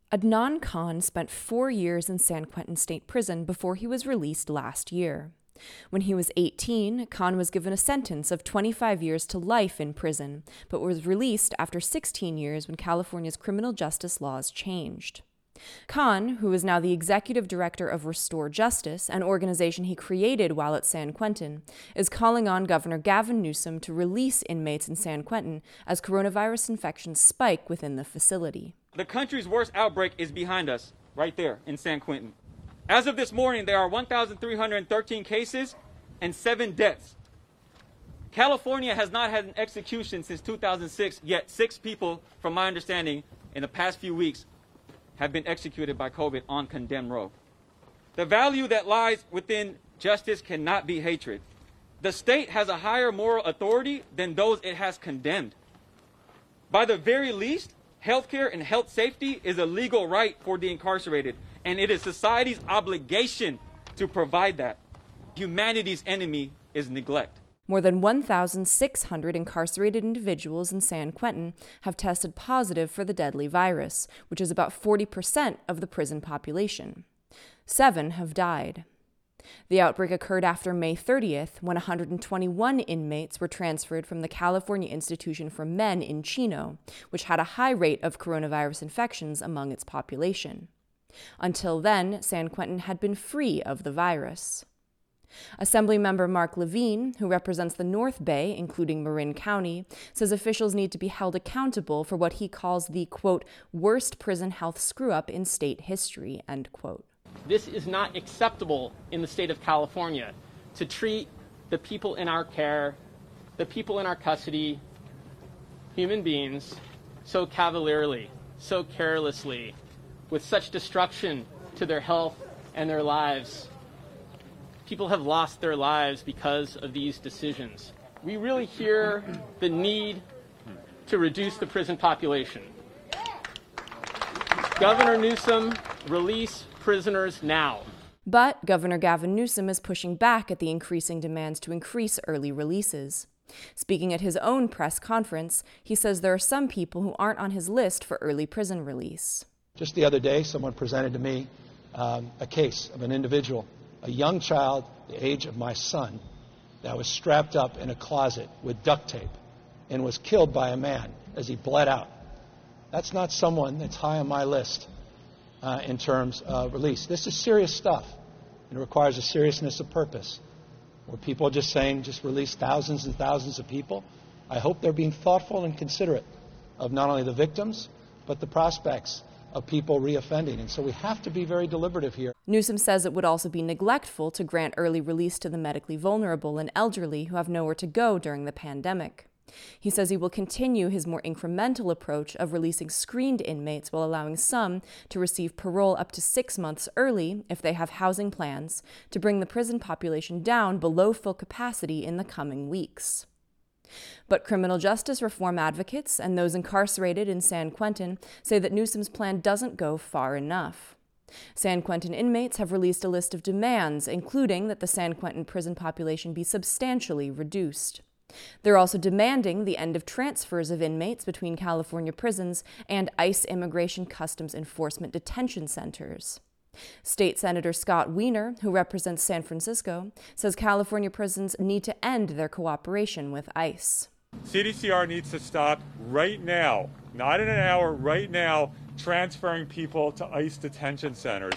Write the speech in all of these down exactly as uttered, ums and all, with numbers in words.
Adnan Khan spent four years in San Quentin State Prison before he was released last year. When he was eighteen, Khan was given a sentence of twenty-five years to life in prison, but was released after sixteen years when California's criminal justice laws changed. Khan, who is now the executive director of Restore Justice, an organization he created while at San Quentin, is calling on Governor Gavin Newsom to release inmates in San Quentin as coronavirus infections spike within the facility. The country's worst outbreak is behind us, right there in San Quentin. As of this morning, there are one thousand three hundred thirteen cases and seven deaths. California has not had an execution since two thousand six, yet six people, from my understanding, in the past few weeks have been executed by COVID on Condemned Row. The value that lies within justice cannot be hatred. The state has a higher moral authority than those it has condemned. By the very least, healthcare and health safety is a legal right for the incarcerated, and it is society's obligation to provide that. Humanity's enemy is neglect. More than one thousand six hundred incarcerated individuals in San Quentin have tested positive for the deadly virus, which is about forty percent of the prison population. Seven have died. The outbreak occurred after May thirtieth, when one hundred twenty-one inmates were transferred from the California Institution for Men in Chino, which had a high rate of coronavirus infections among its population. Until then, San Quentin had been free of the virus. Assemblymember Mark Levine, who represents the North Bay, including Marin County, says officials need to be held accountable for what he calls the, quote, worst prison health screw-up in state history, end quote. This is not acceptable in the state of California, to treat the people in our care, the people in our custody, human beings, so cavalierly, so carelessly, with such destruction to their health and their lives. People have lost their lives because of these decisions. We really hear the need to reduce the prison population. Governor Newsom, release prisoners now. But Governor Gavin Newsom is pushing back at the increasing demands to increase early releases. Speaking at his own press conference, he says there are some people who aren't on his list for early prison release. Just the other day, someone presented to me um, a case of an individual, a young child, the age of my son, that was strapped up in a closet with duct tape and was killed by a man as he bled out. That's not someone that's high on my list uh, in terms of release. This is serious stuff. It requires a seriousness of purpose. Where people are just saying, just release thousands and thousands of people, I hope they're being thoughtful and considerate of not only the victims, but the prospects of people reoffending. And so we have to be very deliberative here. Newsom says it would also be neglectful to grant early release to the medically vulnerable and elderly who have nowhere to go during the pandemic. He says he will continue his more incremental approach of releasing screened inmates while allowing some to receive parole up to six months early if they have housing plans to bring the prison population down below full capacity in the coming weeks. But criminal justice reform advocates and those incarcerated in San Quentin say that Newsom's plan doesn't go far enough. San Quentin inmates have released a list of demands, including that the San Quentin prison population be substantially reduced. They're also demanding the end of transfers of inmates between California prisons and ICE Immigration Customs Enforcement detention centers. State Senator Scott Wiener, who represents San Francisco, says California prisons need to end their cooperation with ICE. C D C R needs to stop right now, not in an hour, right now, transferring people to ICE detention centers.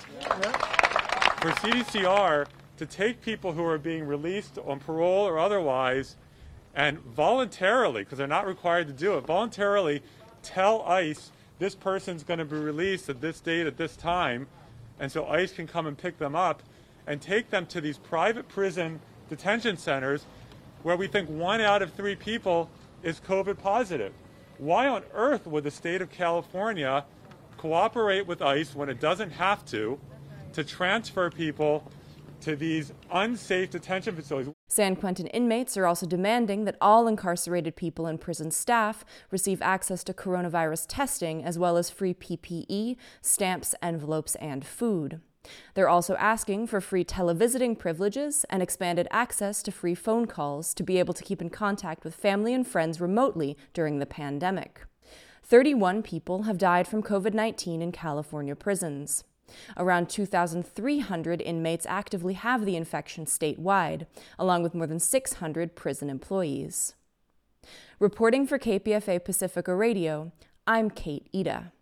For C D C R to take people who are being released on parole or otherwise and voluntarily, because they're not required to do it, voluntarily tell ICE this person's going to be released at this date at this time, and so ICE can come and pick them up and take them to these private prison detention centers where we think one out of three people is COVID positive. Why on earth would the state of California cooperate with ICE when it doesn't have to, to transfer people to these unsafe detention facilities? San Quentin inmates are also demanding that all incarcerated people and prison staff receive access to coronavirus testing as well as free P P E, stamps, envelopes, and food. They're also asking for free televisiting privileges and expanded access to free phone calls to be able to keep in contact with family and friends remotely during the pandemic. thirty-one people have died from COVID nineteen in California prisons. Around two thousand three hundred inmates actively have the infection statewide, along with more than six hundred prison employees. Reporting for K P F A Pacifica Radio, I'm Kate Ida.